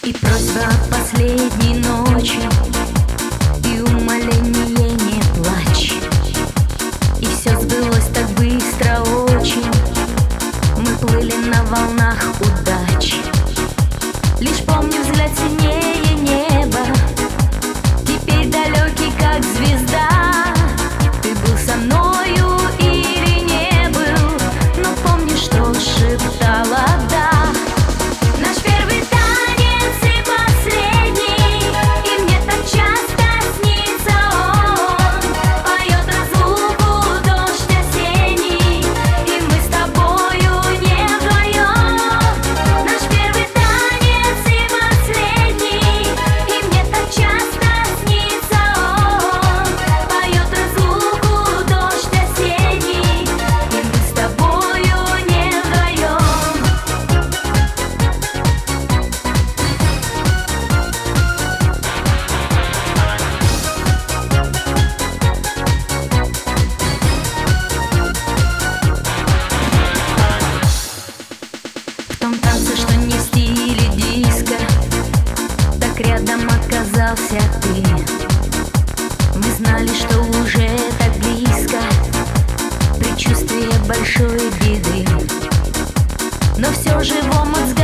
И просьба последней ночи, и умоление не плачь. И все сбылось так быстро очень. Мы плыли на волнах удач. Лишь помню взгляд синее неба, теперь далекий как звезда. Ты был со мною или не был, но помни, что шептала «да». Наш первый танец и последний, и мне так часто снится он. Поет разлуку дождь осенний, и мы с тобою не вдвоем. Наш первый танец и последний, и мне так часто снится он. Поет разлуку дождь осенний, и мы с тобою не вдвоем. В том танце, что не в стиле диско, так рядом оказался ты. Мы знали, что уже так близко, предчувствие большой беды. Но все же в омут